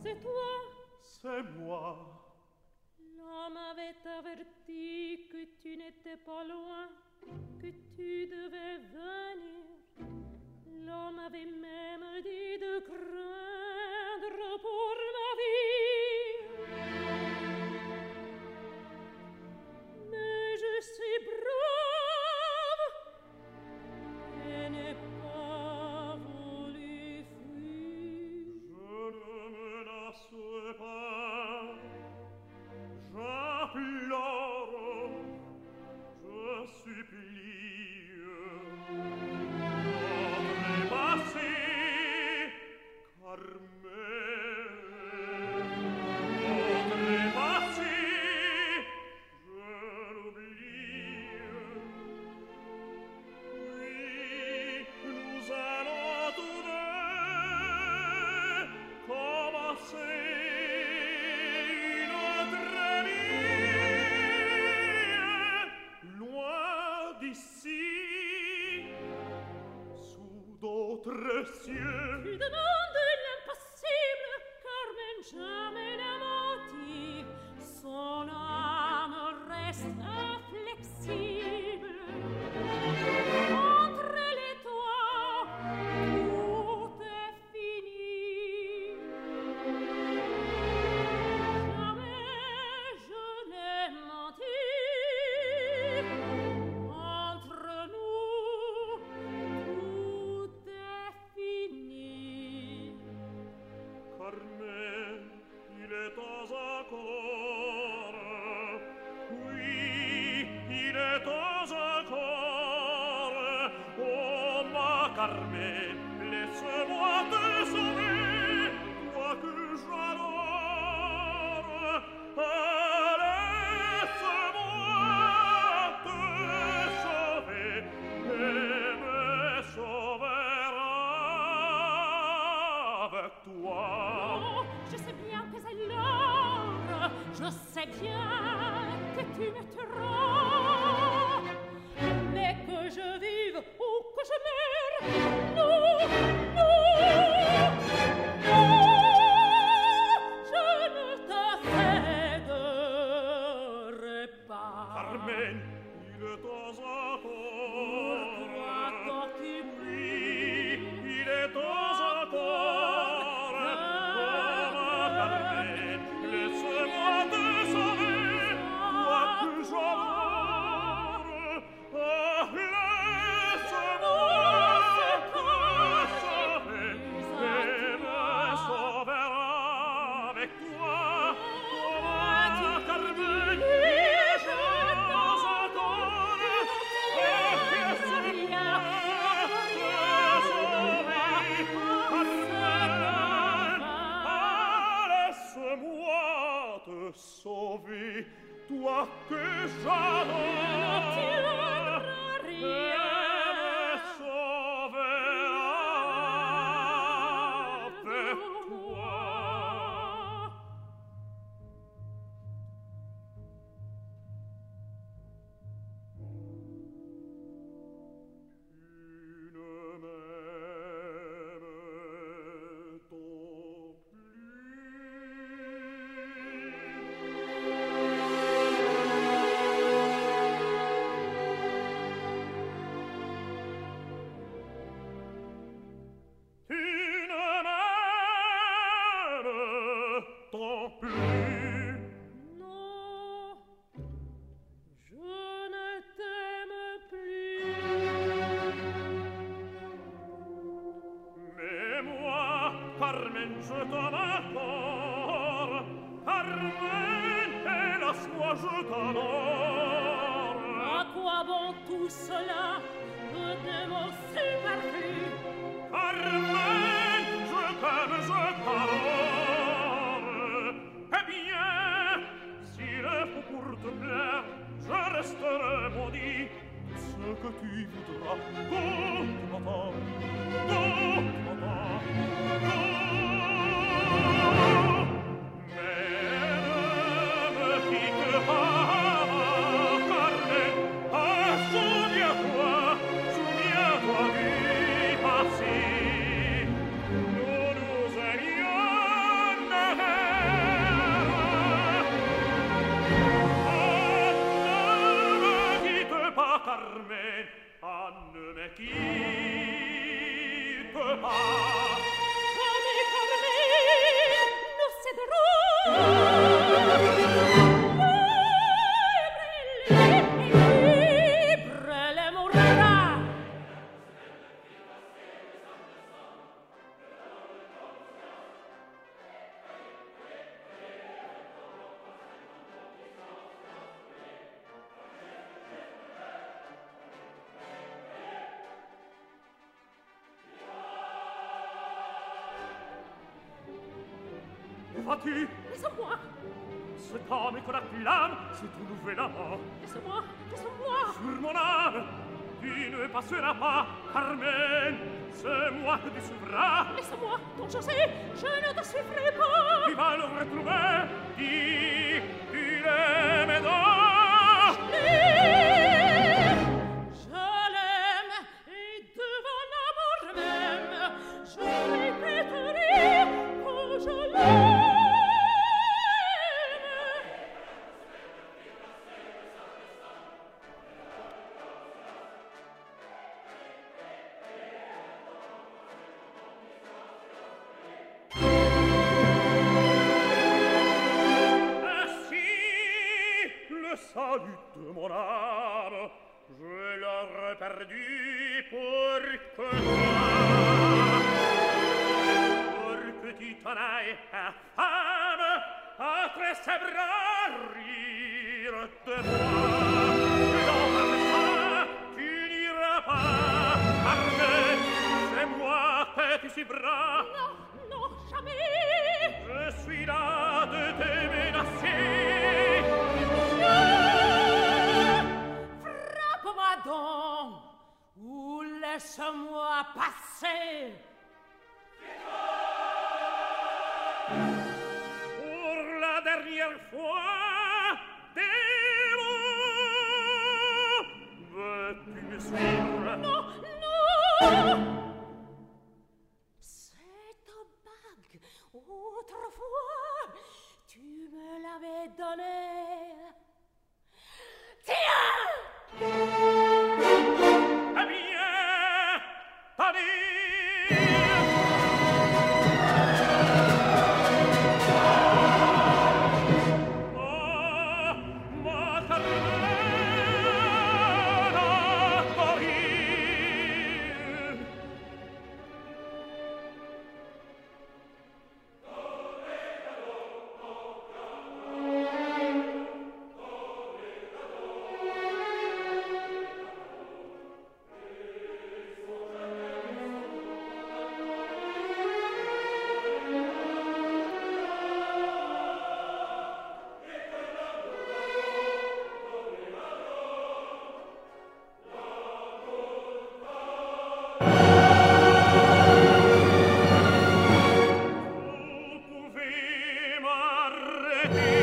c'est toi. C'est moi. L'homme avait averti que tu n'étais pas loin, que tu devais venir. L'homme avait même dit de craindre pour ma vie. Mais je suis brave et n'ai pas voulu fuir. Je ne menace pas, j'implore, je supplie. Entrez, passez, Carmen. Entrez, passez, je l'oublie. Oui, nous allons tous deux commencer notre vie loin d'ici, sous d'autres cieux. Tu demandes l'impossible, Carmen jamais n'a menti. Son âme reste inflexible. Entre elle et toi, tout est fini. Jamais je n'ai menti. Entre nous, tout est fini. Carmen, il est temps encore. Oui, il est temps encore. Oh, ma Carmen, laisse-moi te sauver, toi que j'adore. Ah, laisse-moi te sauver et me sauvera avec toi. Oh, je sais bien que c'est l'heure, je sais bien que tu me tueras, mais que je vive ou que je meure, non, non, non, je ne t'accéderai pas. Carmen, il est temps encore. Pourquoi t'occupes? Oui, il est temps encore. Oh, ma Carmen, laisse-moi te sauver, toi que j'adore. Oh, laisse-moi te sauver et me sauvera avec toi. Oh, ma Carmen, il est temps encore. Oh, laisse-moi te sauver, Carmen. Ah, laisse-moi te sauver, toi que j'adore. Tu n'auras rien. Et me sauvera avec toi. Tu ne m'aimes donc plus. Tu ne m'aimes donc plus. Non, je ne t'aime plus. Mais moi, Carmen, je t'aime encore. Carmen, hélas, moi je t'adore. À quoi bon tout cela? Que de mots superflus. Carmen, je t'aime, je t'adore. Eh bien, s'il faut pour te plaire, je resterai maudit. Ce que tu voudras, tout m'attend, tout m'attend, mais ne me quitte pas, Carmen. Ah, souviens-toi, vie passée, nous nous aimions. Carmen, ah, ne me quitte pas. Jamais, Carmen, nous céderons. Libre, elle mourra. Où vas-tu? Laisse-moi, Cet homme qu'on acclame, c'est ton nouvel amant. laisse-moi, laisse-moi. Sur mon âme, tu ne passeras pas, Carmen. C'est moi que tu suivras. Laisse-moi, ton José, je ne te suivrai pas. Tu vas le retrouver. Dis, tu l'aimes donc. Je l'aime, et devant l'amour même, je répéterai que je l'aime. Ainsi, le salut de mon âme, je l'aurais perdu pour que tu t'en ailles, infâme, entre ses bras rire de moi. Dans ma main, tu n'iras pas, Carmen, c'est moi que tu suivras. Non, non, jamais. Je suis là de te menacer. Frappe-moi donc, ou laisse-moi passer. Pour la dernière fois, démon, veux-tu me suivre? Non, non. Cette bague, autrefois, tu me l'avais donnée. Tiens! Eh bien, tenez! Oh, ma Carmena, Marie! Vous pouvez m'arrêter.